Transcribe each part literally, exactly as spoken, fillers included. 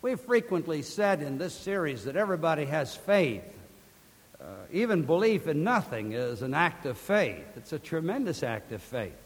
We've frequently said in this series that everybody has faith. Uh, even belief in nothing is an act of faith. It's a tremendous act of faith.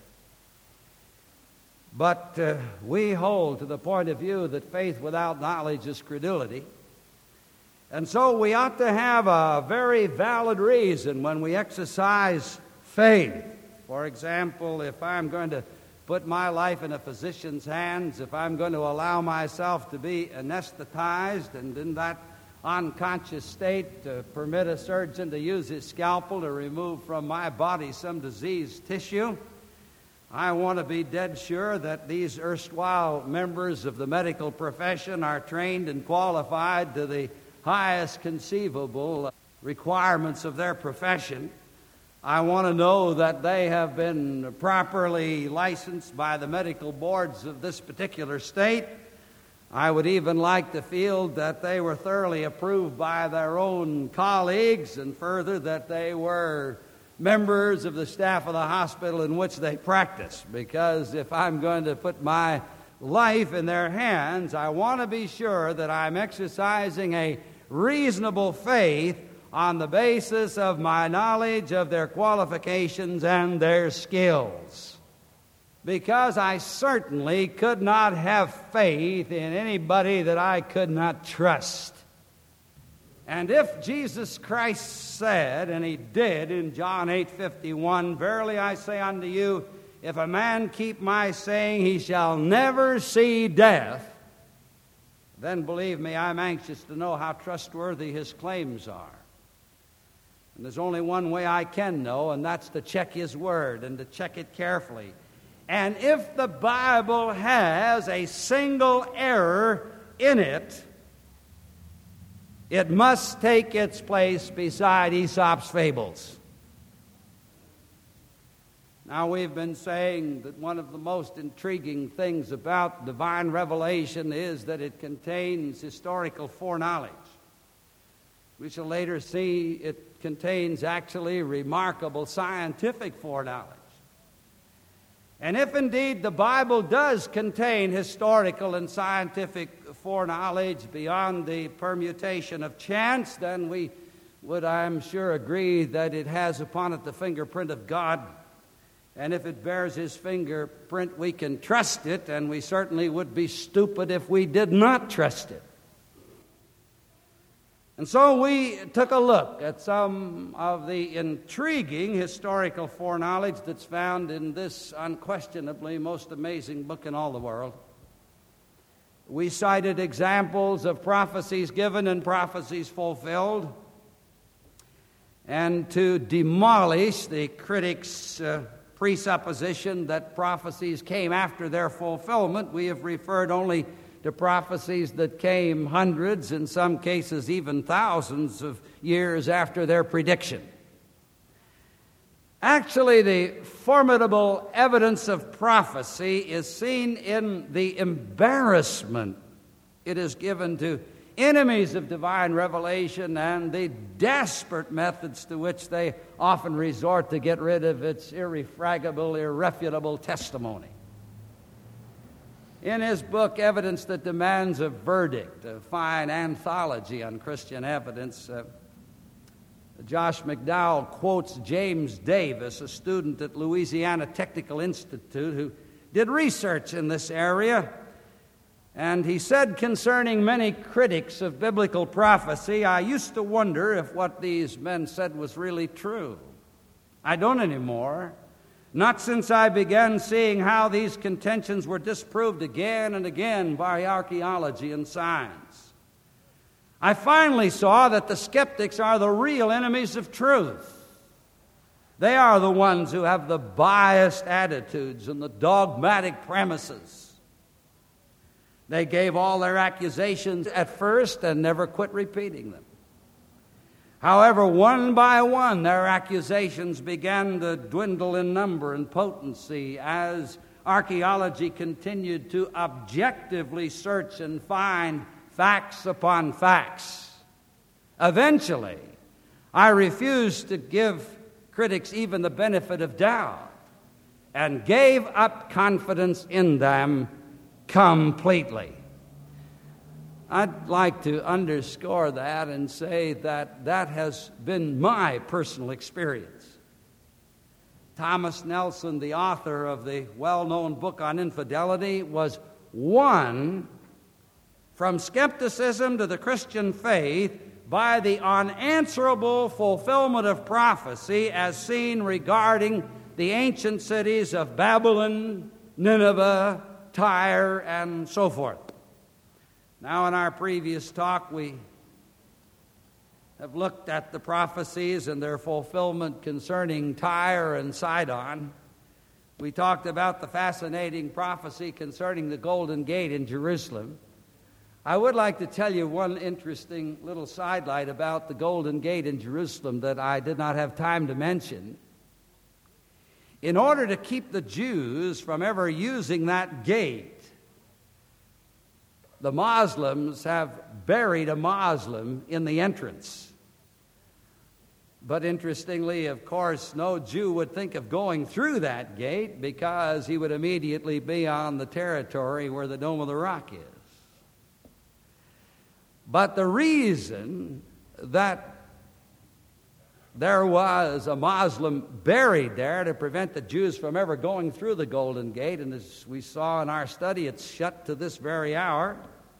But uh, we hold to the point of view that faith without knowledge is credulity. And so we ought to have a very valid reason when we exercise faith. For example, if I'm going to put my life in a physician's hands, if I'm going to allow myself to be anesthetized and in that unconscious state to permit a surgeon to use his scalpel to remove from my body some diseased tissue, I want to be dead sure that these erstwhile members of the medical profession are trained and qualified to the highest conceivable requirements of their profession. I want to know that they have been properly licensed by the medical boards of this particular state. I would even like to feel that they were thoroughly approved by their own colleagues, and further that they were members of the staff of the hospital in which they practice. Because if I'm going to put my life in their hands, I want to be sure that I'm exercising a reasonable faith on the basis of my knowledge of their qualifications and their skills. Because I certainly could not have faith in anybody that I could not trust. And if Jesus Christ said, and he did in John eight fifty-one, "Verily I say unto you, if a man keep my saying, he shall never see death," then believe me, I'm anxious to know how trustworthy his claims are. And there's only one way I can know, and that's to check his word and to check it carefully. And if the Bible has a single error in it, it must take its place beside Aesop's fables. Now, we've been saying that one of the most intriguing things about divine revelation is that it contains historical foreknowledge. We shall later see it contains actually remarkable scientific foreknowledge. And if indeed the Bible does contain historical and scientific foreknowledge beyond the permutation of chance, then we would, I'm sure, agree that it has upon it the fingerprint of God. And if it bears his fingerprint, we can trust it, and we certainly would be stupid if we did not trust it. And so we took a look at some of the intriguing historical foreknowledge that's found in this unquestionably most amazing book in all the world. We cited examples of prophecies given and prophecies fulfilled. And to demolish the critics' uh, presupposition that prophecies came after their fulfillment, we have referred only to prophecies that came hundreds, in some cases even thousands of years after their prediction. Actually, the formidable evidence of prophecy is seen in the embarrassment it is given to enemies of divine revelation and the desperate methods to which they often resort to get rid of its irrefragable, irrefutable testimony. In his book, Evidence That Demands a Verdict, a fine anthology on Christian evidence, uh, Josh McDowell quotes James Davis, a student at Louisiana Technical Institute who did research in this area. And he said concerning many critics of biblical prophecy, "I used to wonder if what these men said was really true. I don't anymore. Not since I began seeing how these contentions were disproved again and again by archaeology and science. I finally saw that the skeptics are the real enemies of truth. They are the ones who have the biased attitudes and the dogmatic premises. They gave all their accusations at first and never quit repeating them. However, one by one, their accusations began to dwindle in number and potency as archaeology continued to objectively search and find facts upon facts. Eventually, I refused to give critics even the benefit of doubt and gave up confidence in them completely." I'd like to underscore that and say that that has been my personal experience. Thomas Nelson, the author of the well-known book on infidelity, was won from skepticism to the Christian faith by the unanswerable fulfillment of prophecy as seen regarding the ancient cities of Babylon, Nineveh, Tyre, and so forth. Now, in our previous talk, we have looked at the prophecies and their fulfillment concerning Tyre and Sidon. We talked about the fascinating prophecy concerning the Golden Gate in Jerusalem. I would like to tell you one interesting little sidelight about the Golden Gate in Jerusalem that I did not have time to mention. In order to keep the Jews from ever using that gate, the Muslims have buried a Muslim in the entrance. But interestingly, of course, no Jew would think of going through that gate because he would immediately be on the territory where the Dome of the Rock is. But the reason that there was a Muslim buried there to prevent the Jews from ever going through the Golden Gate, and as we saw in our study, it's shut to this very hour.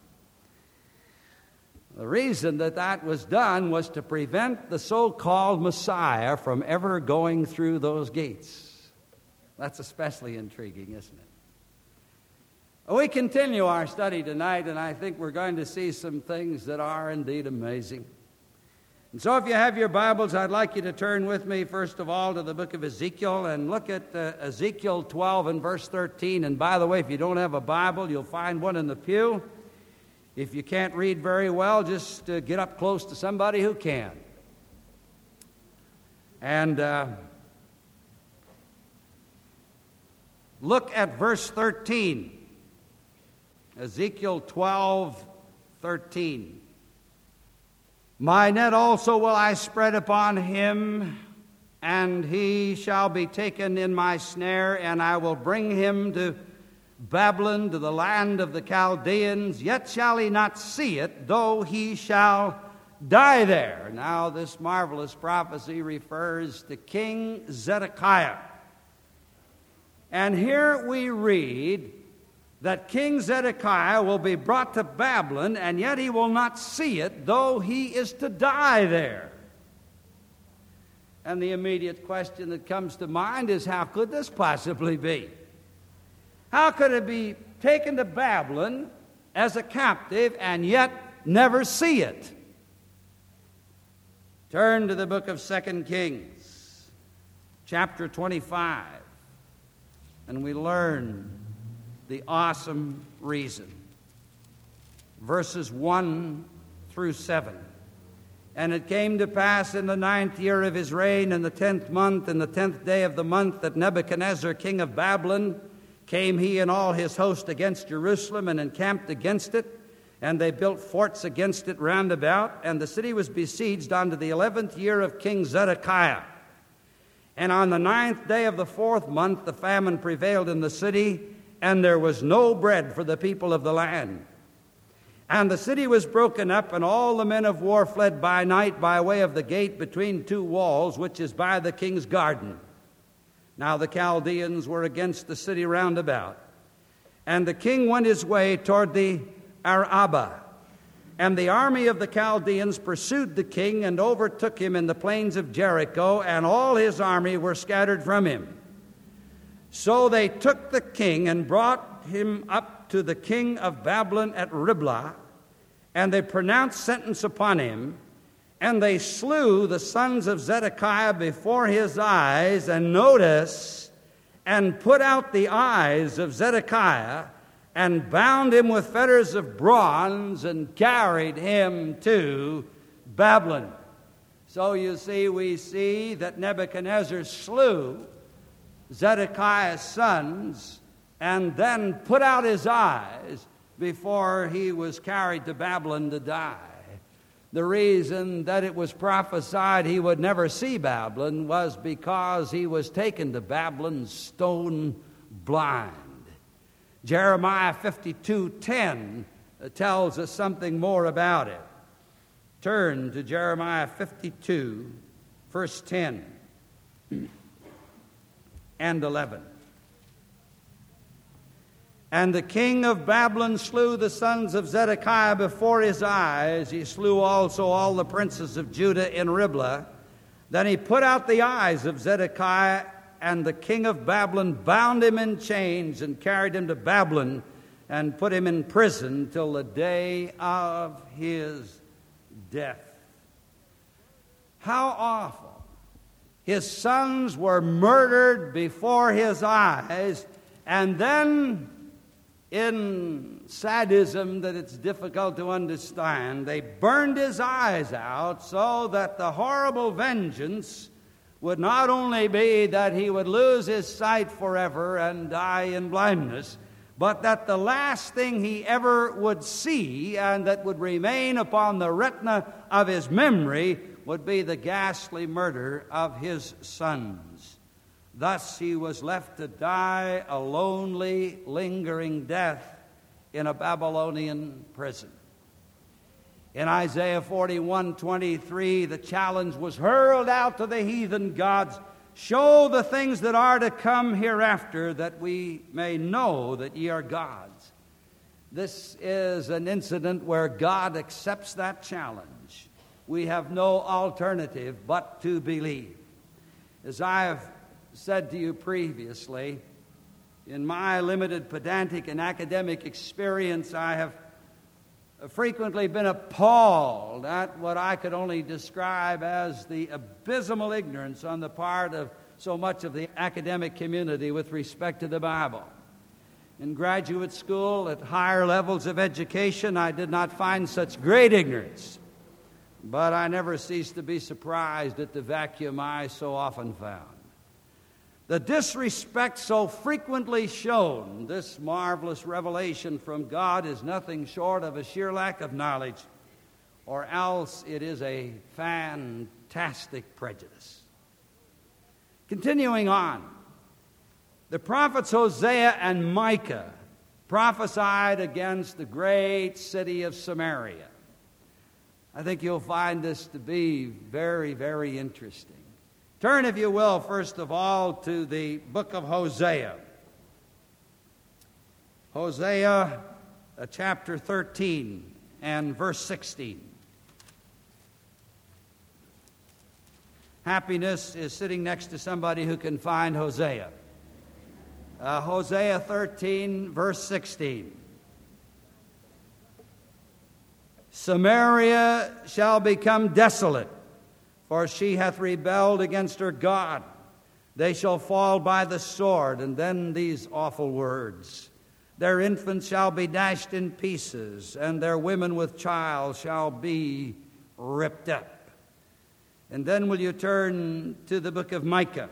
The reason that that was done was to prevent the so-called Messiah from ever going through those gates. That's especially intriguing, isn't it? We continue our study tonight, and I think we're going to see some things that are indeed amazing. And so if you have your Bibles, I'd like you to turn with me, first of all, to the book of Ezekiel and look at uh, Ezekiel twelve and verse thirteen. And by the way, if you don't have a Bible, you'll find one in the pew. If you can't read very well, just uh, get up close to somebody who can. And uh, look at verse thirteen. Ezekiel twelve, thirteen. My net also will I spread upon him, and he shall be taken in my snare, and I will bring him to Babylon, to the land of the Chaldeans, yet shall he not see it, though he shall die there. Now, this marvelous prophecy refers to King Zedekiah. And here we read that King Zedekiah will be brought to Babylon, and yet he will not see it, though he is to die there. And the immediate question that comes to mind is, how could this possibly be? How could it be taken to Babylon as a captive and yet never see it? Turn to the book of Second Kings, chapter twenty-five, and we learn the awesome reason. Verses one through seven. And it came to pass in the ninth year of his reign, in the tenth month, in the tenth day of the month, that Nebuchadnezzar, king of Babylon, came he and all his host against Jerusalem and encamped against it. And they built forts against it round about. And the city was besieged unto the eleventh year of King Zedekiah. And on the ninth day of the fourth month the famine prevailed in the city, and there was no bread for the people of the land. And the city was broken up, and all the men of war fled by night by way of the gate between two walls, which is by the king's garden. Now the Chaldeans were against the city round about. And the king went his way toward the Arabah. And the army of the Chaldeans pursued the king and overtook him in the plains of Jericho, and all his army were scattered from him. So they took the king and brought him up to the king of Babylon at Riblah, and they pronounced sentence upon him, and they slew the sons of Zedekiah before his eyes, and notice, and put out the eyes of Zedekiah, and bound him with fetters of bronze, and carried him to Babylon. So you see, we see that Nebuchadnezzar slew Zedekiah's sons, and then put out his eyes before he was carried to Babylon to die. The reason that it was prophesied he would never see Babylon was because he was taken to Babylon stone blind. Jeremiah fifty-two ten tells us something more about it. Turn to Jeremiah fifty-two, verse ten and eleven. And the king of Babylon slew the sons of Zedekiah before his eyes. He slew also all the princes of Judah in Riblah. Then he put out the eyes of Zedekiah, and the king of Babylon bound him in chains and carried him to Babylon and put him in prison till the day of his death. How awful. His sons were murdered before his eyes, and then in sadism that it's difficult to understand, they burned his eyes out so that the horrible vengeance would not only be that he would lose his sight forever and die in blindness, but that the last thing he ever would see and that would remain upon the retina of his memory would be the ghastly murder of his sons. Thus he was left to die a lonely, lingering death in a Babylonian prison. In Isaiah forty-one twenty-three, the challenge was hurled out to the heathen gods, show the things that are to come hereafter, that we may know that ye are gods. This is an incident where God accepts that challenge. We have no alternative but to believe. As I have said to you previously, in my limited pedantic and academic experience, I have frequently been appalled at what I could only describe as the abysmal ignorance on the part of so much of the academic community with respect to the Bible. In graduate school, at higher levels of education, I did not find such great ignorance, but I never ceased to be surprised at the vacuum I so often found. The disrespect so frequently shown, this marvelous revelation from God, is nothing short of a sheer lack of knowledge, or else it is a fantastic prejudice. Continuing on, the prophets Hosea and Micah prophesied against the great city of Samaria. I think you'll find this to be very, very interesting. Turn, if you will, first of all, to the book of Hosea. Hosea, uh, chapter thirteen and verse sixteen. Happiness is sitting next to somebody who can find Hosea. Uh, Hosea thirteen, verse sixteen. Samaria shall become desolate, for she hath rebelled against her God. They shall fall by the sword. And then these awful words. Their infants shall be dashed in pieces, and their women with child shall be ripped up. And then will you turn to the book of Micah.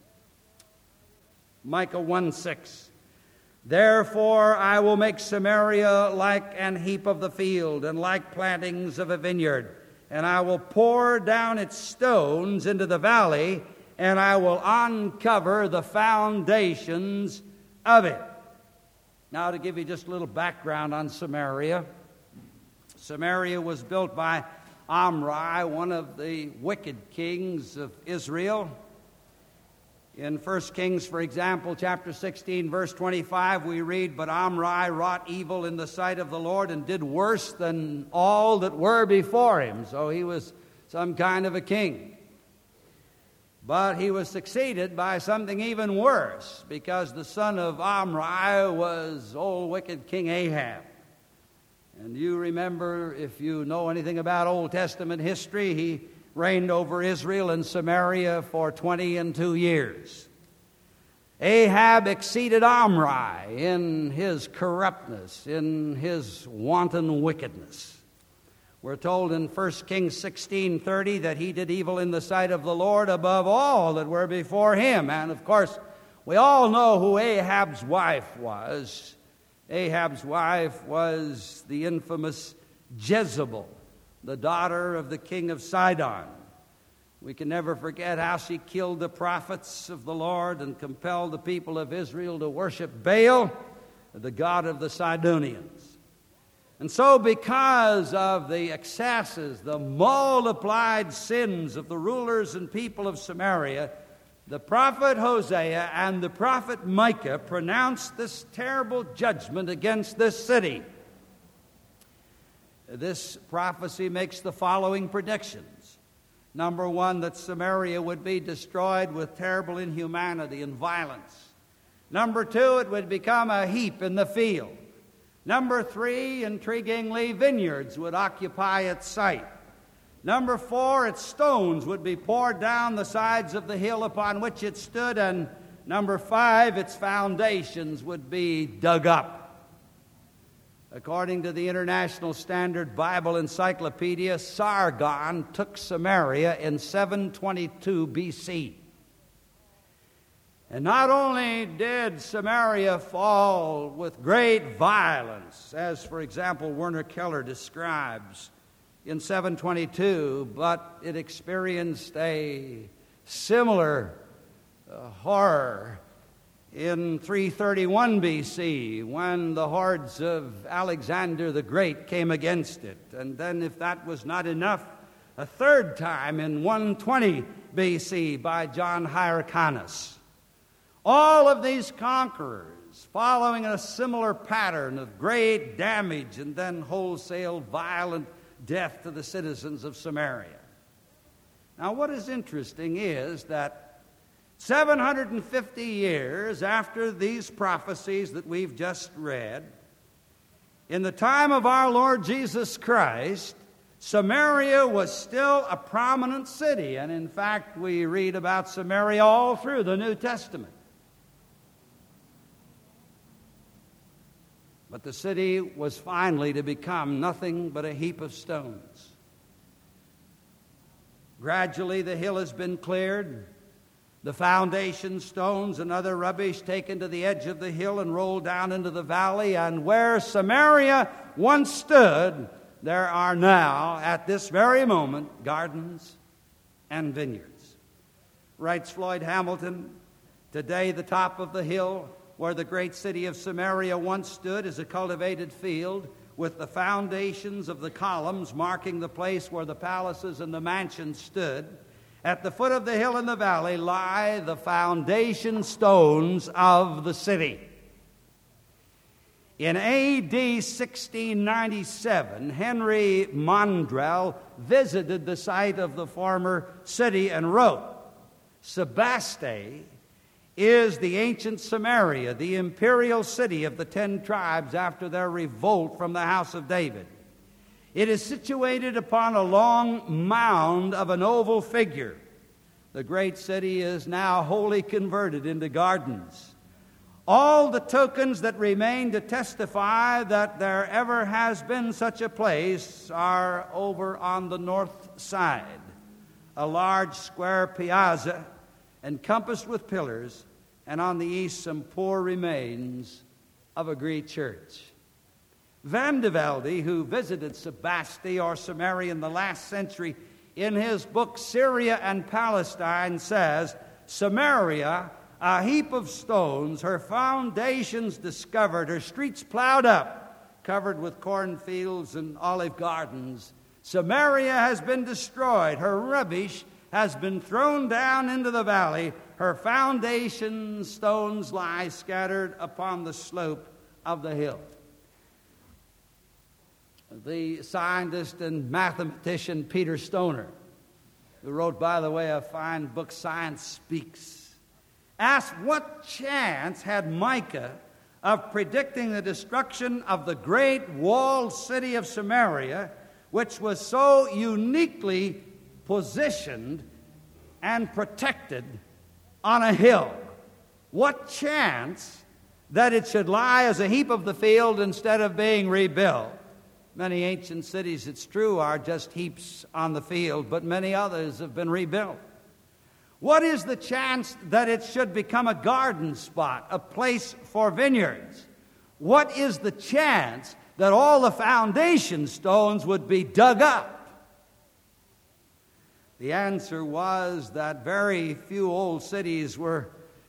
Micah one six. Therefore I will make Samaria like an heap of the field, and like plantings of a vineyard. And I will pour down its stones into the valley, and I will uncover the foundations of it. Now, to give you just a little background on Samaria. Samaria was built by Omri, one of the wicked kings of Israel. In First Kings, for example, chapter sixteen, verse twenty-five, we read, But Omri wrought evil in the sight of the Lord and did worse than all that were before him. So he was some kind of a king. But he was succeeded by something even worse, because the son of Omri was old wicked King Ahab. And you remember, if you know anything about Old Testament history, he reigned over Israel and Samaria for twenty and two years. Ahab exceeded Omri in his corruptness, in his wanton wickedness. We're told in First Kings sixteen thirty that he did evil in the sight of the Lord above all that were before him. And of course, we all know who Ahab's wife was. Ahab's wife was the infamous Jezebel, the daughter of the king of Sidon. We can never forget how she killed the prophets of the Lord and compelled the people of Israel to worship Baal, the god of the Sidonians. And so, because of the excesses, the multiplied sins of the rulers and people of Samaria, the prophet Hosea and the prophet Micah pronounced this terrible judgment against this city. This prophecy makes the following predictions. Number one, that Samaria would be destroyed with terrible inhumanity and violence. Number two, it would become a heap in the field. Number three, intriguingly, vineyards would occupy its site. Number four, its stones would be poured down the sides of the hill upon which it stood. And number five, its foundations would be dug up. According to the International Standard Bible Encyclopedia, Sargon took Samaria in seven twenty-two B C. And not only did Samaria fall with great violence, as, for example, Werner Keller describes in seven twenty-two, but it experienced a similar uh, horror in three thirty-one B C, when the hordes of Alexander the Great came against it. And then, if that was not enough, a third time in one twenty B C by John Hyrcanus. All of these conquerors, following a similar pattern of great damage and then wholesale violent death to the citizens of Samaria. Now, what is interesting is that seven hundred fifty years after these prophecies that we've just read, in the time of our Lord Jesus Christ, Samaria was still a prominent city. And in fact, we read about Samaria all through the New Testament. But the city was finally to become nothing but a heap of stones. Gradually, the hill has been cleared, the foundation stones and other rubbish taken to the edge of the hill and rolled down into the valley. And where Samaria once stood, there are now, at this very moment, gardens and vineyards. Writes Floyd Hamilton, today the top of the hill where the great city of Samaria once stood is a cultivated field with the foundations of the columns marking the place where the palaces and the mansions stood. At the foot of the hill in the valley lie the foundation stones of the city. In A D sixteen ninety-seven, Henry Mondrell visited the site of the former city and wrote, Sebaste is the ancient Samaria, the imperial city of the ten tribes after their revolt from the house of David. It is situated upon a long mound of an oval figure. The great city is now wholly converted into gardens. All the tokens that remain to testify that there ever has been such a place are over on the north side. A large square piazza encompassed with pillars, and on the east some poor remains of a Greek church. Van de Velde, who visited Sebaste or Samaria in the last century, in his book Syria and Palestine says, Samaria, a heap of stones, her foundations discovered, her streets plowed up, covered with cornfields and olive gardens. Samaria has been destroyed, her rubbish has been thrown down into the valley, her foundation stones lie scattered upon the slope of the hill. The scientist and mathematician Peter Stoner, who wrote, by the way, a fine book, Science Speaks, asked what chance had Micah of predicting the destruction of the great walled city of Samaria, which was so uniquely positioned and protected on a hill. What chance that it should lie as a heap of the field instead of being rebuilt? Many ancient cities, it's true, are just heaps on the field, but many others have been rebuilt. What is the chance that it should become a garden spot, a place for vineyards? What is the chance that all the foundation stones would be dug up? The answer was that very few old cities were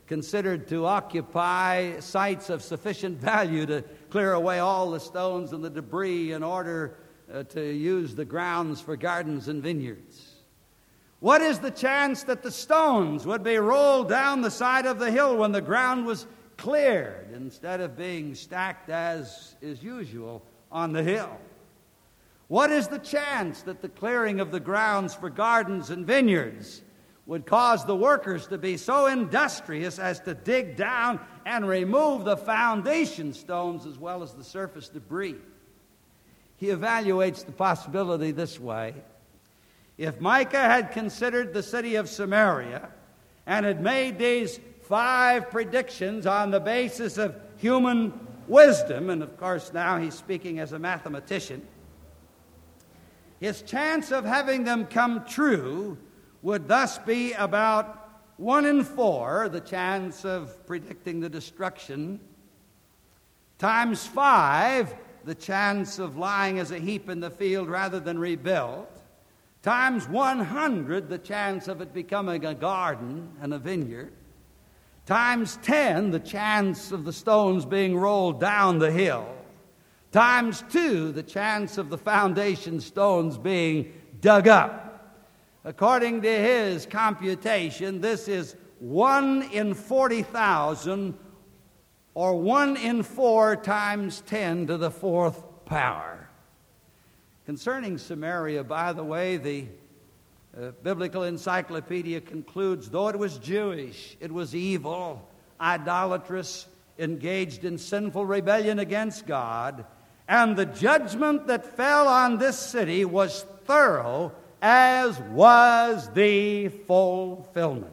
considered to occupy sites of sufficient value to clear away all the stones and the debris in order uh, to use the grounds for gardens and vineyards? What is the chance that the stones would be rolled down the side of the hill when the ground was cleared instead of being stacked as is usual on the hill? What is the chance that the clearing of the grounds for gardens and vineyards would cause the workers to be so industrious as to dig down and remove the foundation stones as well as the surface debris? He evaluates the possibility this way. If Micah had considered the city of Samaria and had made these five predictions on the basis of human wisdom, and of course now he's speaking as a mathematician, his chance of having them come true would thus be about one in four, the chance of predicting the destruction, times five, the chance of lying as a heap in the field rather than rebuilt, times one hundred, the chance of it becoming a garden and a vineyard, times ten, the chance of the stones being rolled down the hill, times two, the chance of the foundation stones being dug up. According to his computation, this is one in forty thousand, or one in four times ten to the fourth power. Concerning Samaria, by the way, the uh, Biblical Encyclopedia concludes, though it was Jewish, it was evil, idolatrous, engaged in sinful rebellion against God, and the judgment that fell on this city was thorough, as was the fulfillment.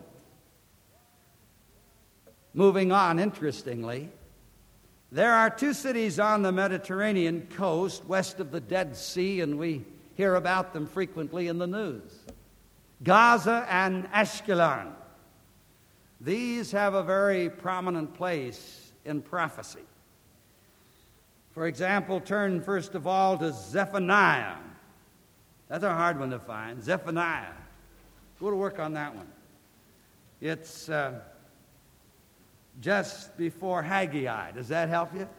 Moving on, interestingly, there are two cities on the Mediterranean coast west of the Dead Sea, and we hear about them frequently in the news. Gaza and Ashkelon. These have a very prominent place in prophecy. For example, turn first of all to Zephaniah. That's a hard one to find. Zephaniah. Go to work on that one. It's uh, just before Haggai. Does that help you?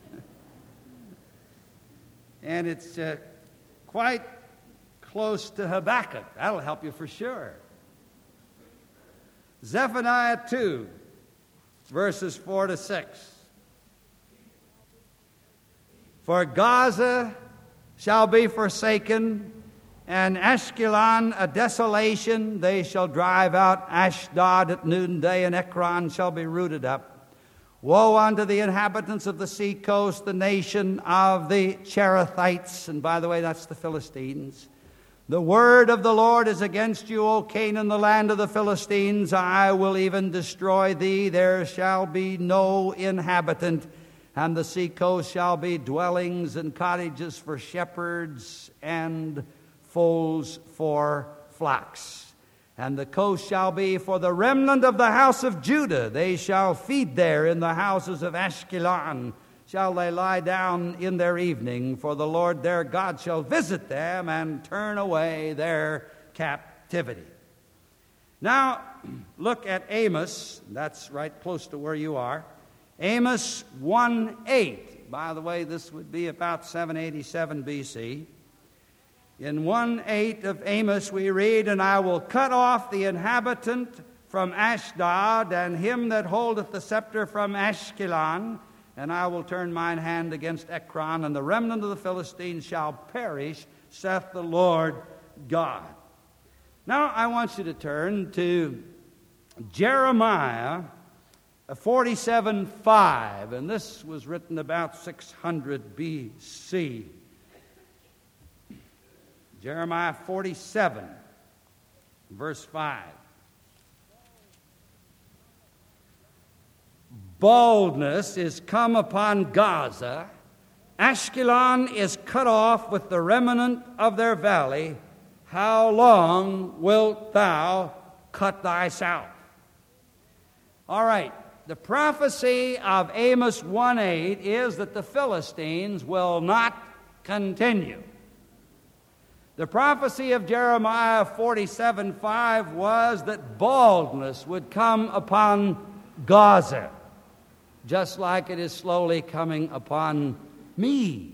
And it's uh, quite close to Habakkuk. That'll help you for sure. Zephaniah two, verses four to six. For Gaza shall be forsaken, and Ashkelon a desolation. They shall drive out Ashdod at noonday, and Ekron shall be rooted up. Woe unto the inhabitants of the sea coast, the nation of the Cherethites. And by the way, that's the Philistines. The word of the Lord is against you, O Canaan, the land of the Philistines. I will even destroy thee. There shall be no inhabitant, and the sea coast shall be dwellings and cottages for shepherds and folds for flocks. And the coast shall be for the remnant of the house of Judah. They shall feed there in the houses of Ashkelon. Shall they lie down in their evening, for the Lord their God shall visit them and turn away their captivity. Now, look at Amos. That's right close to where you are. Amos one eight. By the way, this would be about seven eighty-seven B C. In one eight of Amos we read, And I will cut off the inhabitant from Ashdod, and him that holdeth the scepter from Ashkelon, and I will turn mine hand against Ekron, and the remnant of the Philistines shall perish, saith the Lord God. Now I want you to turn to Jeremiah forty-seven five, and this was written about six hundred B C. Jeremiah forty-seven, verse five. Baldness is come upon Gaza. Ashkelon is cut off with the remnant of their valley. How long wilt thou cut thyself? All right. The prophecy of Amos one eight is that the Philistines will not continue. The prophecy of Jeremiah forty-seven five was that baldness would come upon Gaza, just like it is slowly coming upon me.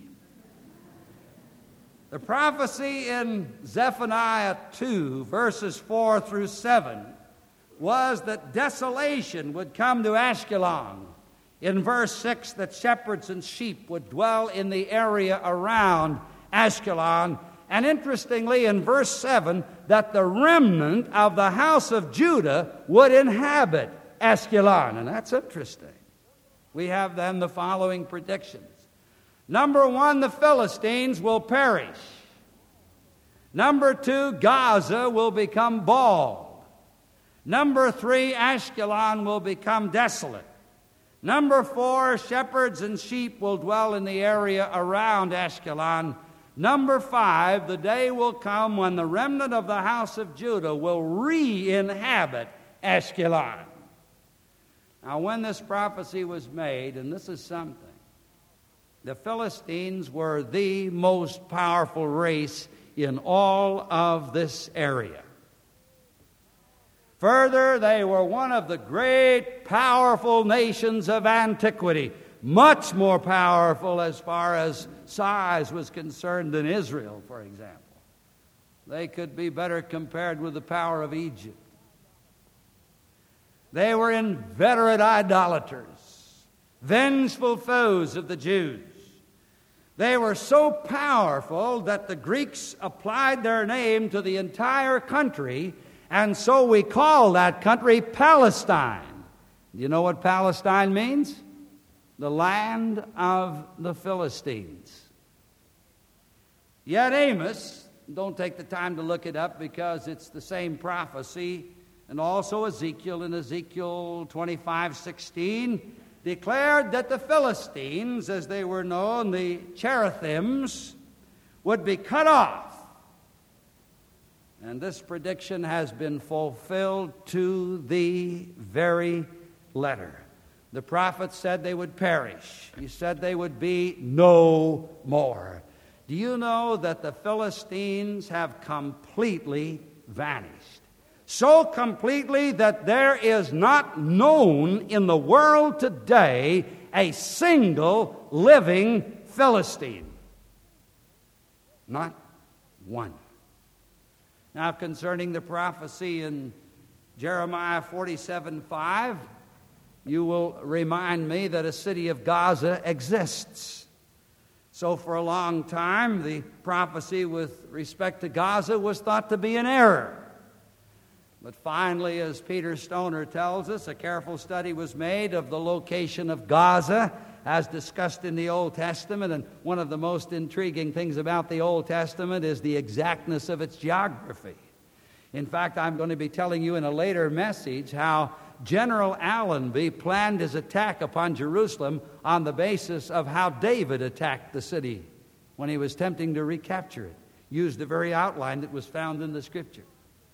The prophecy in Zephaniah two, verses four through seven, was that desolation would come to Ashkelon. In verse six, that shepherds and sheep would dwell in the area around Ashkelon. And interestingly, in verse seven, that the remnant of the house of Judah would inhabit Ashkelon. And that's interesting. We have then the following predictions. Number one, the Philistines will perish. Number two, Gaza will become bald. Number three, Ashkelon will become desolate. Number four, shepherds and sheep will dwell in the area around Ashkelon. Number five, the day will come when the remnant of the house of Judah will re-inhabit Ashkelon. Now, when this prophecy was made, and this is something, the Philistines were the most powerful race in all of this area. Further, they were one of the great, powerful nations of antiquity, much more powerful as far as size was concerned than Israel, for example. They could be better compared with the power of Egypt. They were inveterate idolaters, vengeful foes of the Jews. They were so powerful that the Greeks applied their name to the entire country, and so we call that country Palestine. Do you know what Palestine means? The land of the Philistines. Yet Amos, don't take the time to look it up because it's the same prophecy, and also Ezekiel in Ezekiel twenty-five sixteen, declared that the Philistines, as they were known, the Cherethims, would be cut off. And this prediction has been fulfilled to the very letter. The prophet said they would perish. He said they would be no more. Do you know that the Philistines have completely vanished? So completely that there is not known in the world today a single living Philistine. Not one. Now, concerning the prophecy in Jeremiah forty-seven five, you will remind me that a city of Gaza exists. So for a long time, the prophecy with respect to Gaza was thought to be an error. But finally, as Peter Stoner tells us, a careful study was made of the location of Gaza as discussed in the Old Testament. And one of the most intriguing things about the Old Testament is the exactness of its geography. In fact, I'm going to be telling you in a later message how General Allenby planned his attack upon Jerusalem on the basis of how David attacked the city when he was attempting to recapture it. Used the very outline that was found in the Scripture.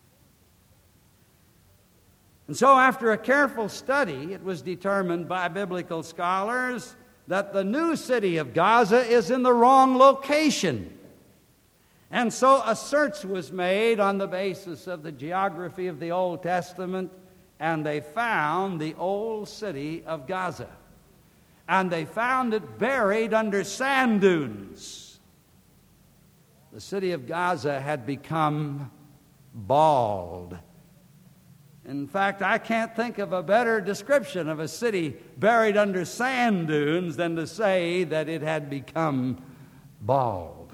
And so after a careful study, it was determined by biblical scholars that the new city of Gaza is in the wrong location. And so a search was made on the basis of the geography of the Old Testament, and they found the old city of Gaza. And they found it buried under sand dunes. The city of Gaza had become bald. In fact, I can't think of a better description of a city buried under sand dunes than to say that it had become bald.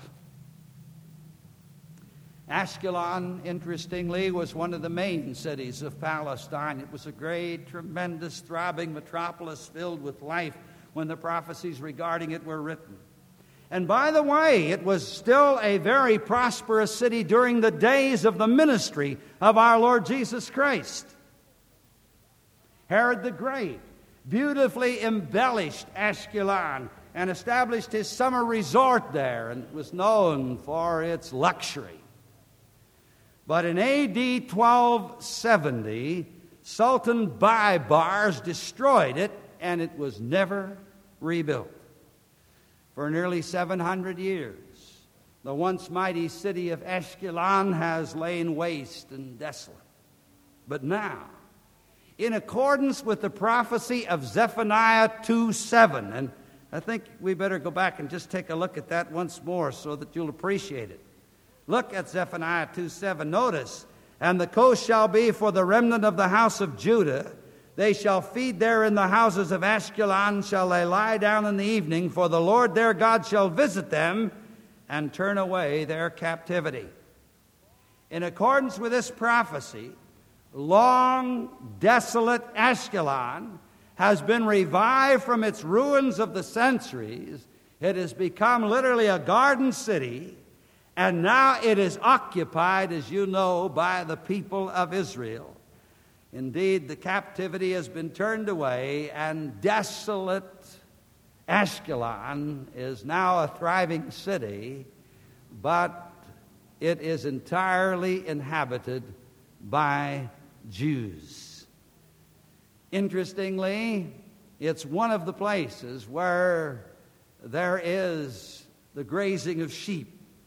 Ashkelon, interestingly, was one of the main cities of Palestine. It was a great, tremendous, throbbing metropolis filled with life when the prophecies regarding it were written. And by the way, it was still a very prosperous city during the days of the ministry of our Lord Jesus Christ. Herod the Great beautifully embellished Ashkelon and established his summer resort there, and it was known for its luxury. But in A D twelve seventy, Sultan Baibars destroyed it, and it was never rebuilt. For nearly seven hundred years, the once mighty city of Ashkelon has lain waste and desolate. But now, in accordance with the prophecy of Zephaniah two seven. And I think we better go back and just take a look at that once more so that you'll appreciate it. Look at Zephaniah two seven. Notice, and the coast shall be for the remnant of the house of Judah. They shall feed there in the houses of Ashkelon, shall they lie down in the evening, for the Lord their God shall visit them and turn away their captivity. In accordance with this prophecy, long desolate Ashkelon has been revived from its ruins of the centuries. It has become literally a garden city, and now it is occupied, as you know, by the people of Israel. Indeed, the captivity has been turned away, and desolate Ashkelon is now a thriving city, but it is entirely inhabited by Jews. Interestingly, it's one of the places where there is the grazing of sheep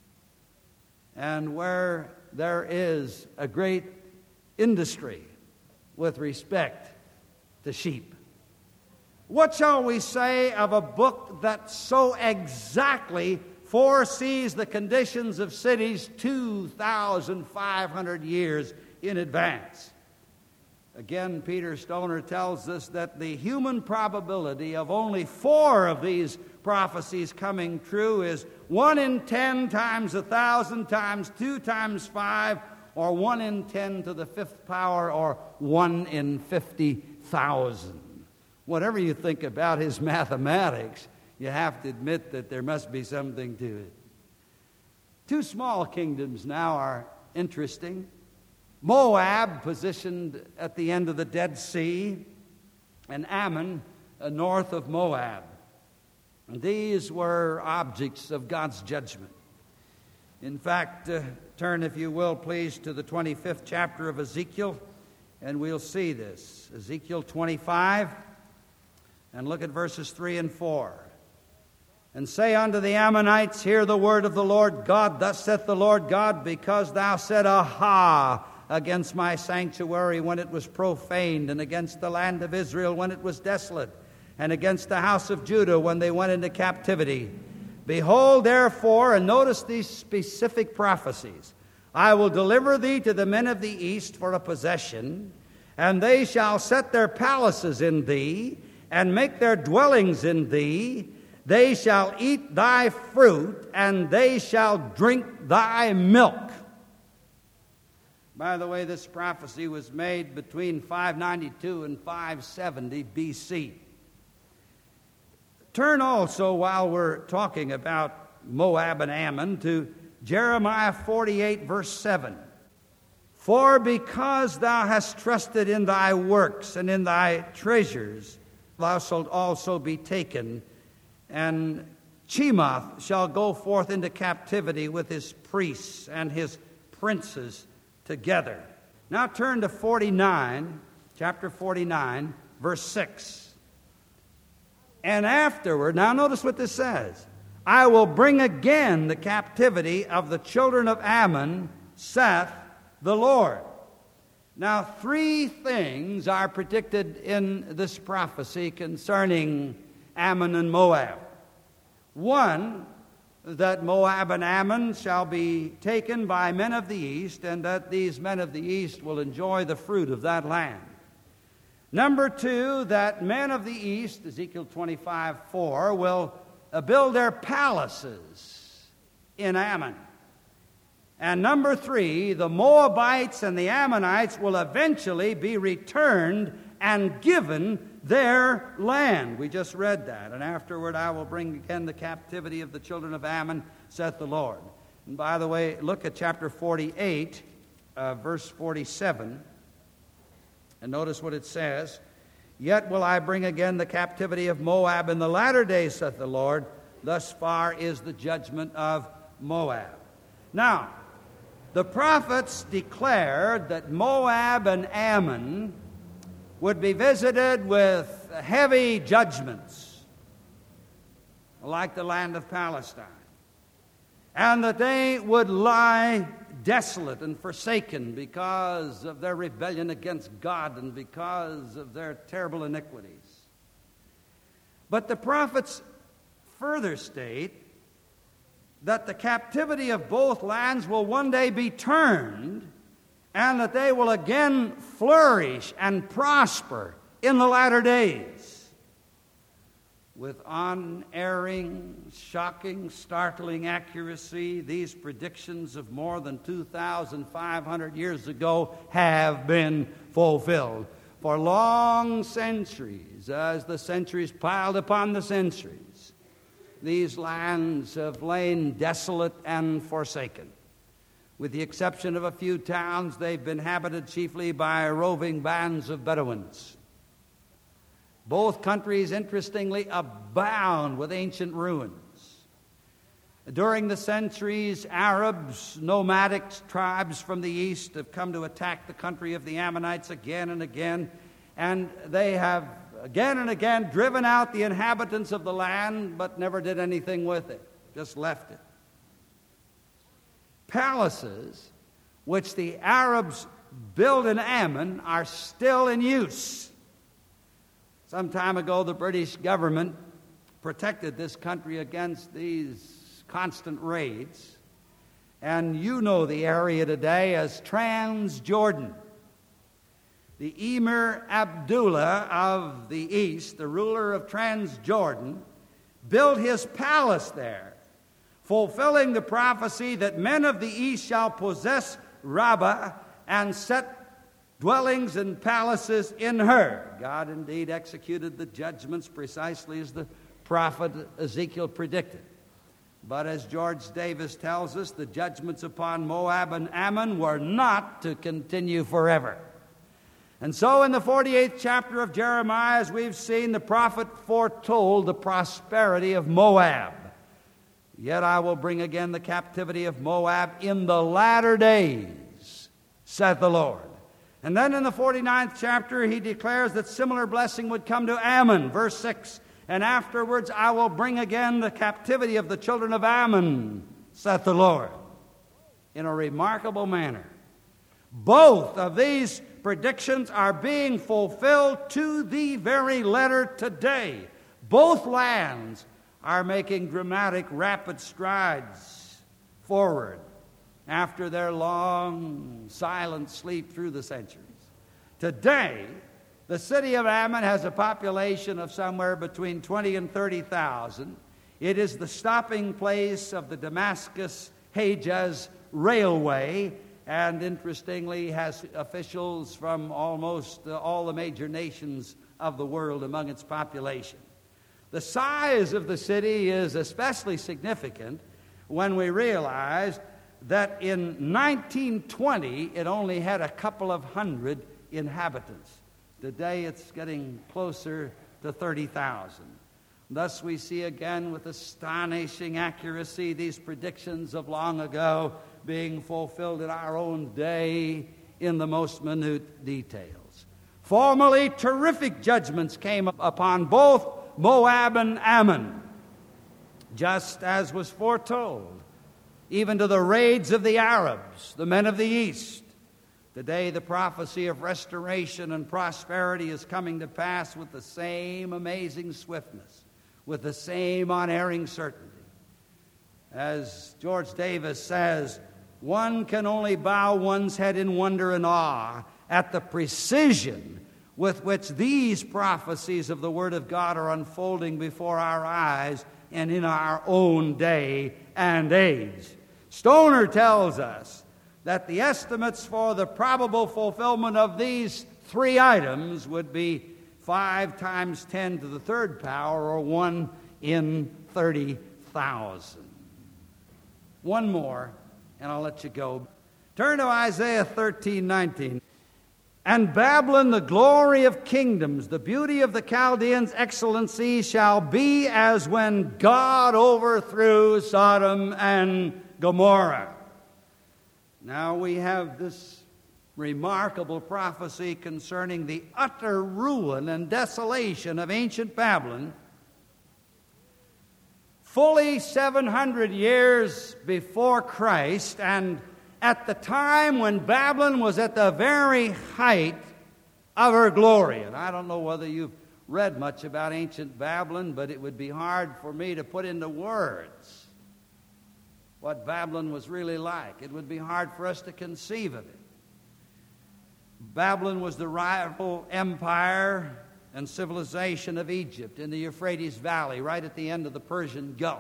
and where there is a great industry with respect to sheep. What shall we say of a book that so exactly foresees the conditions of cities two thousand five hundred years in advance? Again, Peter Stoner tells us that the human probability of only four of these prophecies coming true is one in ten times a thousand times two times five, or one in ten to the fifth power, or one in fifty thousand. Whatever you think about his mathematics, you have to admit that there must be something to it. Two small kingdoms now are interesting. Moab, positioned at the end of the Dead Sea, and Ammon, uh, north of Moab. And these were objects of God's judgment. In fact, uh, turn, if you will, please, to the twenty-fifth chapter of Ezekiel, and we'll see this. Ezekiel twenty-five, and look at verses three and four. And say unto the Ammonites, hear the word of the Lord God. Thus saith the Lord God, because thou said, Aha, against my sanctuary when it was profaned, and against the land of Israel when it was desolate, and against the house of Judah when they went into captivity. Behold, therefore, and notice these specific prophecies, I will deliver thee to the men of the east for a possession, and they shall set their palaces in thee, and make their dwellings in thee. They shall eat thy fruit, and they shall drink thy milk. By the way, this prophecy was made between five ninety-two and five seventy B C. Turn also, while we're talking about Moab and Ammon, to Jeremiah forty-eight, verse seven. For because thou hast trusted in thy works and in thy treasures, thou shalt also be taken, and Chemoth shall go forth into captivity with his priests and his princes together. Now turn to forty-nine, chapter forty-nine, verse six. And afterward, now notice what this says, I will bring again the captivity of the children of Ammon, saith the Lord. Now, three things are predicted in this prophecy concerning Ammon and Moab. One, that Moab and Ammon shall be taken by men of the east, and that these men of the east will enjoy the fruit of that land. Number two, that men of the east, Ezekiel twenty-five four, will uh, build their palaces in Ammon. And number three, the Moabites and the Ammonites will eventually be returned and given their land. We just read that. And afterward I will bring again the captivity of the children of Ammon, saith the Lord. And by the way, look at chapter forty-eight, uh, verse forty-seven. And notice what it says. Yet will I bring again the captivity of Moab in the latter days, saith the Lord. Thus far is the judgment of Moab. Now, the prophets declared that Moab and Ammon would be visited with heavy judgments, like the land of Palestine, and that they would lie desolate and forsaken because of their rebellion against God and because of their terrible iniquities. But the prophets further state that the captivity of both lands will one day be turned and that they will again flourish and prosper in the latter days. With unerring, shocking, startling accuracy, these predictions of more than two thousand five hundred years ago have been fulfilled. For long centuries, as the centuries piled upon the centuries, these lands have lain desolate and forsaken. With the exception of a few towns, they've been inhabited chiefly by roving bands of Bedouins. Both countries, interestingly, abound with ancient ruins. During the centuries, Arabs, nomadic tribes from the east, have come to attack the country of the Ammonites again and again, and they have again and again driven out the inhabitants of the land, but never did anything with it, just left it. Palaces which the Arabs built in Ammon are still in use. Some time ago, the British government protected this country against these constant raids. And you know the area today as Transjordan. The Emir Abdullah of the East, the ruler of Transjordan, built his palace there, fulfilling the prophecy that men of the East shall possess Rabbah and set dwellings and palaces in her. God indeed executed the judgments precisely as the prophet Ezekiel predicted. But as George Davis tells us, the judgments upon Moab and Ammon were not to continue forever. And so in the forty-eighth chapter of Jeremiah, as we've seen, the prophet foretold the prosperity of Moab. Yet I will bring again the captivity of Moab in the latter days, saith the Lord. And then in the forty-ninth chapter, he declares that similar blessing would come to Ammon. Verse six, and afterwards I will bring again the captivity of the children of Ammon, saith the Lord, in a remarkable manner. Both of these predictions are being fulfilled to the very letter today. Both lands are making dramatic, rapid strides forward after their long, silent sleep through the centuries. Today, the city of Ammon has a population of somewhere between twenty and thirty thousand. It is the stopping place of the Damascus-Hejaz Railway, and interestingly has officials from almost uh, all the major nations of the world among its population. The size of the city is especially significant when we realize that in nineteen twenty it only had a couple of hundred inhabitants. Today it's getting closer to thirty thousand. Thus we see again with astonishing accuracy these predictions of long ago being fulfilled in our own day in the most minute details. Formerly, terrific judgments came upon both Moab and Ammon, just as was foretold, even to the raids of the Arabs, the men of the East. Today, the prophecy of restoration and prosperity is coming to pass with the same amazing swiftness, with the same unerring certainty. As George Davis says, one can only bow one's head in wonder and awe at the precision with which these prophecies of the Word of God are unfolding before our eyes and in our own day and age. Stoner tells us that the estimates for the probable fulfillment of these three items would be five times ten to the third power, or one in thirty thousand. One more, and I'll let you go. Turn to Isaiah thirteen nineteen. And Babylon, the glory of kingdoms, the beauty of the Chaldeans' excellency, shall be as when God overthrew Sodom and Gomorrah. Now we have this remarkable prophecy concerning the utter ruin and desolation of ancient Babylon, fully seven hundred years before Christ, and at the time when Babylon was at the very height of her glory. And I don't know whether you've read much about ancient Babylon, but it would be hard for me to put into words what Babylon was really like. It would be hard for us to conceive of it. Babylon was the rival empire and civilization of Egypt in the Euphrates Valley, right at the end of the Persian Gulf.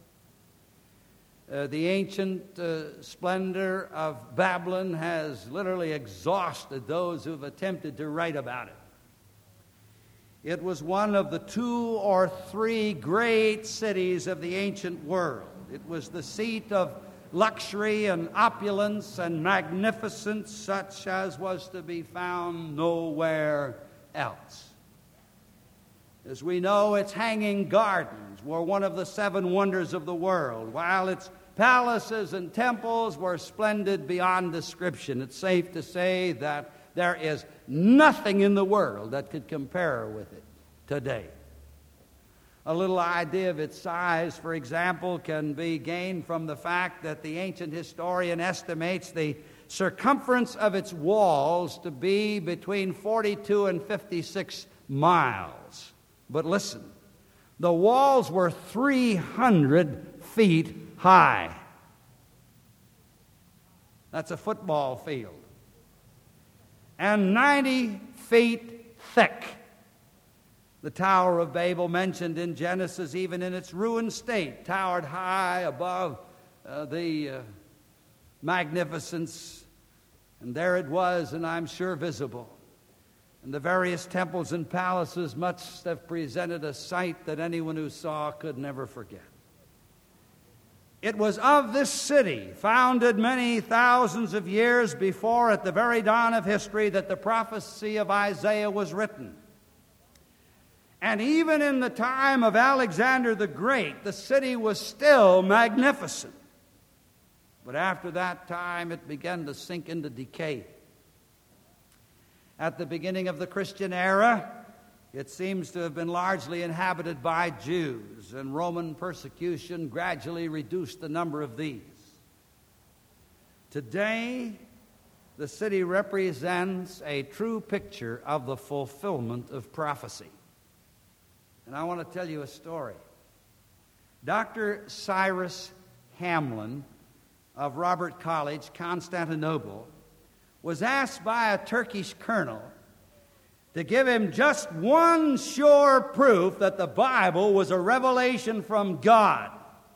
Uh, the ancient uh, splendor of Babylon has literally exhausted those who have attempted to write about it. It was one of the two or three great cities of the ancient world. It was the seat of luxury and opulence and magnificence such as was to be found nowhere else. As we know, its hanging gardens were one of the seven wonders of the world, while its palaces and temples were splendid beyond description. It's safe to say that there is nothing in the world that could compare with it today. A little idea of its size, for example, can be gained from the fact that the ancient historian estimates the circumference of its walls to be between forty-two and fifty-six miles. But listen, the walls were three hundred feet high. That's a football field. And ninety feet thick. The Tower of Babel, mentioned in Genesis, even in its ruined state, towered high above uh, the uh, magnificence. And there it was, and I'm sure visible. And the various temples and palaces must have presented a sight that anyone who saw could never forget. It was of this city, founded many thousands of years before, at the very dawn of history, that the prophecy of Isaiah was written. And even in the time of Alexander the Great, the city was still magnificent. But after that time, it began to sink into decay. At the beginning of the Christian era, it seems to have been largely inhabited by Jews, and Roman persecution gradually reduced the number of these. Today, the city represents a true picture of the fulfillment of prophecy. And I want to tell you a story. Doctor Cyrus Hamlin of Robert College, Constantinople, was asked by a Turkish colonel to give him just one sure proof that the Bible was a revelation from God.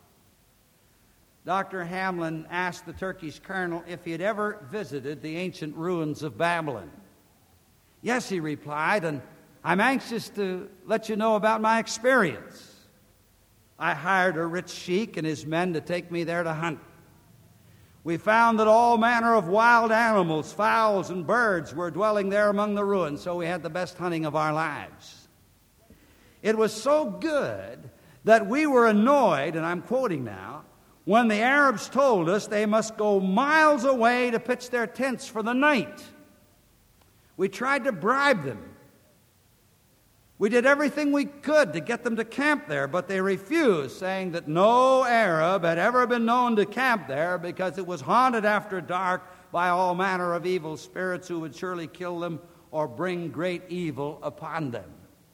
Doctor Hamlin asked the Turkish colonel if he had ever visited the ancient ruins of Babylon. Yes, he replied, and I'm anxious to let you know about my experience. I hired a rich sheik and his men to take me there to hunt. We found that all manner of wild animals, fowls, and birds were dwelling there among the ruins, so we had the best hunting of our lives. It was so good that we were annoyed, and I'm quoting now, when the Arabs told us they must go miles away to pitch their tents for the night. We tried to bribe them. We did everything we could to get them to camp there, but they refused, saying that no Arab had ever been known to camp there because it was haunted after dark by all manner of evil spirits who would surely kill them or bring great evil upon them.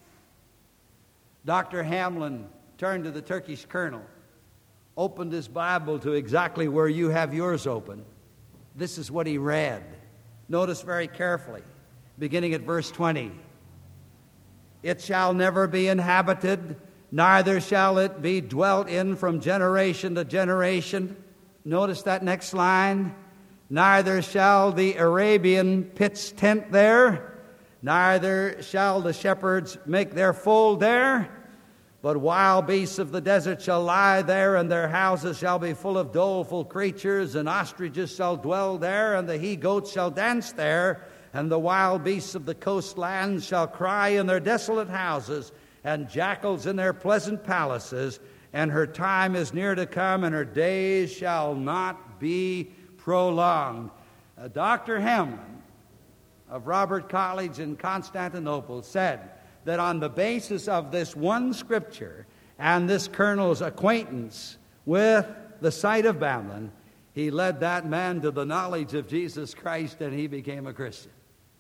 Doctor Hamlin turned to the Turkish colonel, opened his Bible to exactly where you have yours open. This is what he read. Notice very carefully, beginning at verse twenty. It shall never be inhabited, neither shall it be dwelt in from generation to generation. Notice that next line. Neither shall the Arabian pitch tent there, neither shall the shepherds make their fold there, but wild beasts of the desert shall lie there, and their houses shall be full of doleful creatures, and ostriches shall dwell there, and the he-goats shall dance there, and the wild beasts of the coastlands shall cry in their desolate houses, and jackals in their pleasant palaces. And her time is near to come, and her days shall not be prolonged. Uh, Doctor Hamlin of Robert College in Constantinople said that on the basis of this one scripture and this colonel's acquaintance with the site of Babylon, He led that man to the knowledge of Jesus Christ, and he became a Christian.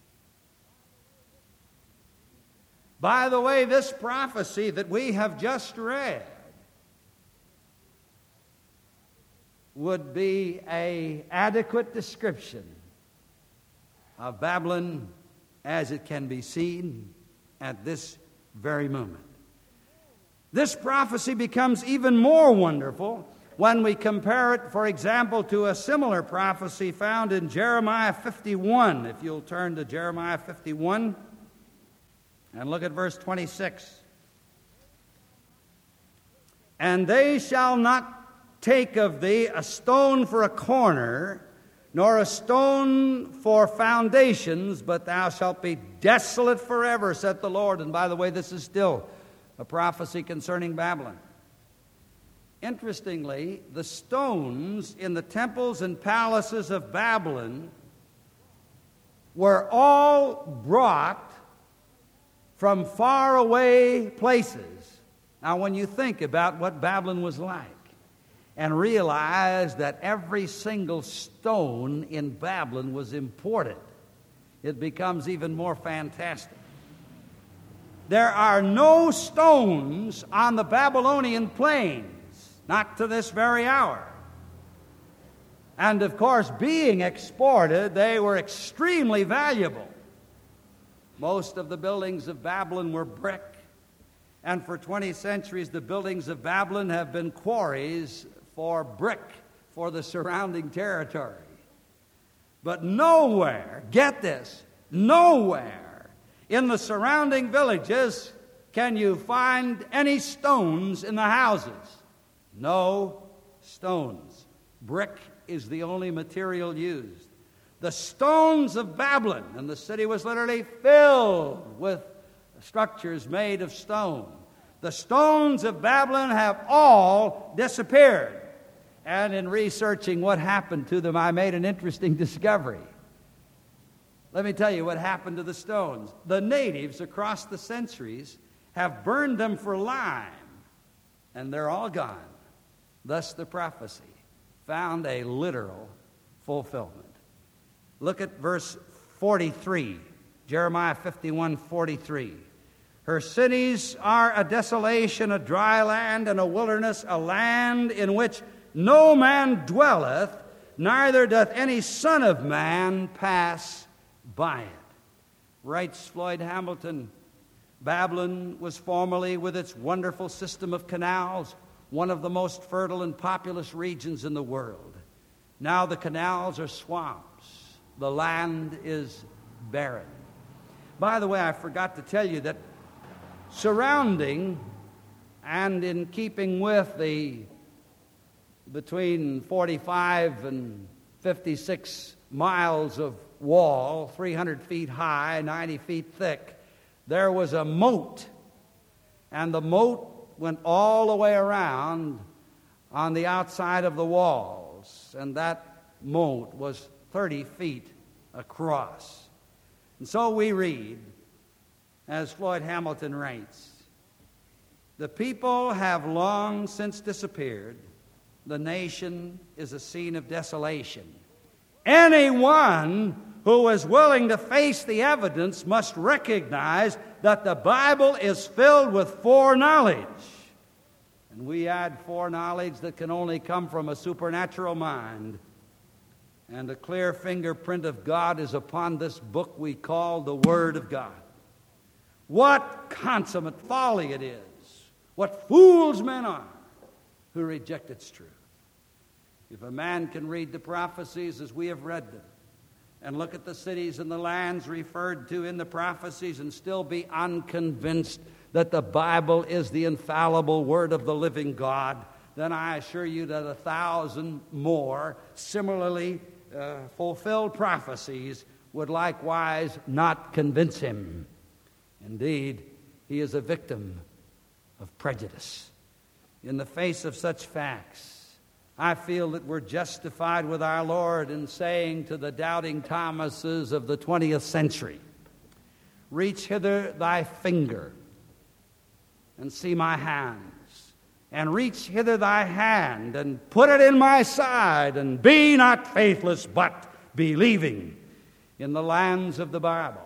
By the way, this prophecy that we have just read would be an adequate description of Babylon as it can be seen at this very moment. This prophecy becomes even more wonderful when we compare it, for example, to a similar prophecy found in Jeremiah fifty-one. If you'll turn to Jeremiah fifty-one and look at verse twenty-six. And they shall not take of thee a stone for a corner, nor a stone for foundations, but thou shalt be desolate forever, saith the Lord. And by the way, this is still a prophecy concerning Babylon. Interestingly, the stones in the temples and palaces of Babylon were all brought from faraway places. Now, when you think about what Babylon was like, and realize that every single stone in Babylon was imported, it becomes even more fantastic. There are no stones on the Babylonian plains, not to this very hour. And of course, being exported, they were extremely valuable. Most of the buildings of Babylon were brick, and for twenty centuries the buildings of Babylon have been quarries for brick for the surrounding territory. But nowhere, get this, nowhere in the surrounding villages can you find any stones in the houses. No stones. Brick is the only material used. The stones of Babylon, and the city was literally filled with structures made of stone. The stones of Babylon have all disappeared. And in researching what happened to them, I made an interesting discovery. Let me tell you what happened to the stones. The natives across the centuries have burned them for lime, and they're all gone. Thus the prophecy found a literal fulfillment. Look at verse forty-three, Jeremiah fifty-one forty-three. Her cities are a desolation, a dry land, and a wilderness, a land in which no man dwelleth, neither doth any son of man pass by it. Writes Floyd Hamilton, Babylon was formerly, with its wonderful system of canals, one of the most fertile and populous regions in the world. Now the canals are swamps. The land is barren. By the way, I forgot to tell you that surrounding and in keeping with the between forty-five and fifty-six miles of wall, three hundred feet high, ninety feet thick, there was a moat. And the moat went all the way around on the outside of the walls. And that moat was thirty feet across. And so we read, as Floyd Hamilton writes, the people have long since disappeared. The nation is a scene of desolation. Anyone who is willing to face the evidence must recognize that the Bible is filled with foreknowledge. And we add foreknowledge that can only come from a supernatural mind. And the clear fingerprint of God is upon this book we call the Word of God. What consummate folly it is. What fools men are who reject its truth. If a man can read the prophecies as we have read them, and look at the cities and the lands referred to in the prophecies and still be unconvinced that the Bible is the infallible Word of the living God, then I assure you that a thousand more similarly uh, fulfilled prophecies would likewise not convince him. Indeed, he is a victim of prejudice. In the face of such facts, I feel that we're justified with our Lord in saying to the doubting Thomases of the twentieth century, reach hither thy finger and see my hands, and reach hither thy hand, and put it in my side, and be not faithless, but believing, in the lands of the Bible.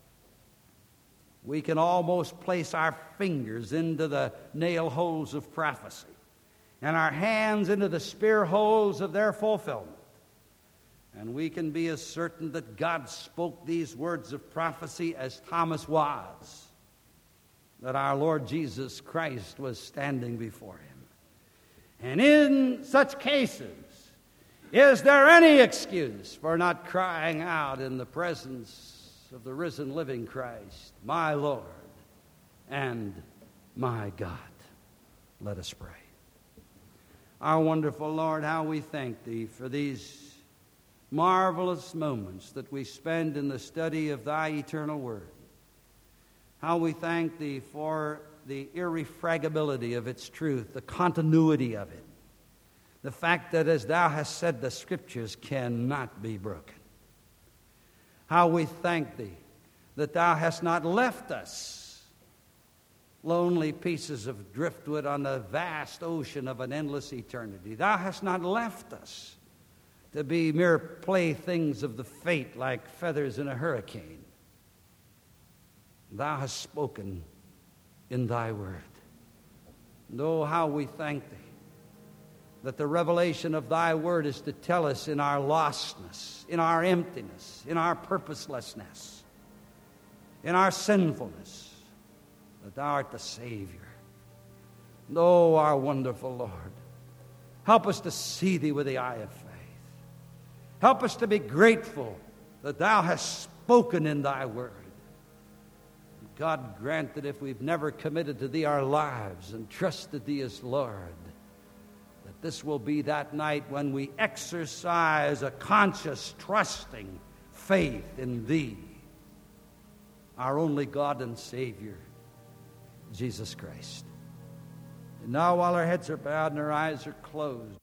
We can almost place our fingers into the nail holes of prophecy, and our hands into the spear holes of their fulfillment. And we can be as certain that God spoke these words of prophecy as Thomas was, that our Lord Jesus Christ was standing before him. And in such cases, is there any excuse for not crying out in the presence of the risen living Christ, my Lord and my God? Let us pray. Our wonderful Lord, how we thank Thee for these marvelous moments that we spend in the study of Thy eternal Word. How we thank Thee for the irrefragability of its truth, the continuity of it, the fact that, as Thou hast said, the Scriptures cannot be broken. How we thank Thee that Thou hast not left us lonely pieces of driftwood on the vast ocean of an endless eternity. Thou hast not left us to be mere playthings of the fate like feathers in a hurricane. Thou hast spoken in Thy word. And oh, how we thank Thee that the revelation of Thy word is to tell us in our lostness, in our emptiness, in our purposelessness, in our sinfulness, that Thou art the Savior. And oh, our wonderful Lord, help us to see Thee with the eye of faith. Help us to be grateful that Thou hast spoken in Thy word. God, grant that if we've never committed to Thee our lives and trusted Thee as Lord, that this will be that night when we exercise a conscious, trusting faith in Thee, our only God and Savior, Jesus Christ. And now, while our heads are bowed and our eyes are closed,